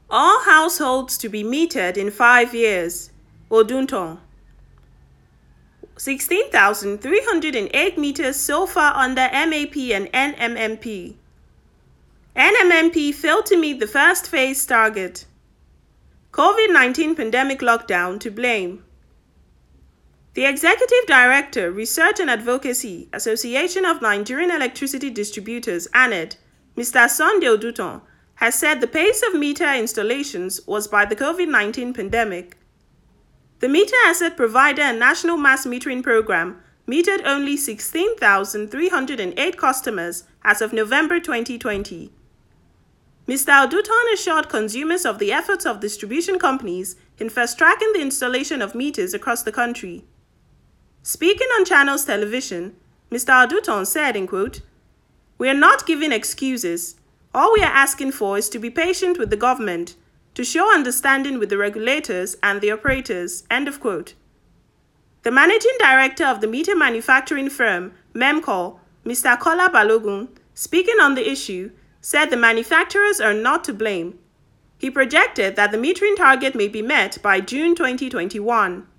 All households to be metered in 5 years. Odunton. 16,308 meters so far under MAP and NMMP. NMMP failed to meet the first phase target. COVID-19 pandemic lockdown to blame. The Executive Director, Research and Advocacy, Association of Nigerian Electricity Distributors, ANED, Mr. Sunday Oduton, has said the pace of meter installations was by the COVID-19 pandemic. The Meter Asset Provider and National Mass Metering Program metered only 16,308 customers as of November 2020. Mr. Oduton assured consumers of the efforts of distribution companies in fast-tracking the installation of meters across the country. Speaking on Channels Television, Mr. Oduton said, in quote, "We are not giving excuses. All we are asking for is to be patient with the government, to show understanding with the regulators and the operators," end of quote. The managing director of the meter manufacturing firm, MEMCO, Mr. Kola Balogun, speaking on the issue, said the manufacturers are not to blame. He projected that the metering target may be met by June 2021.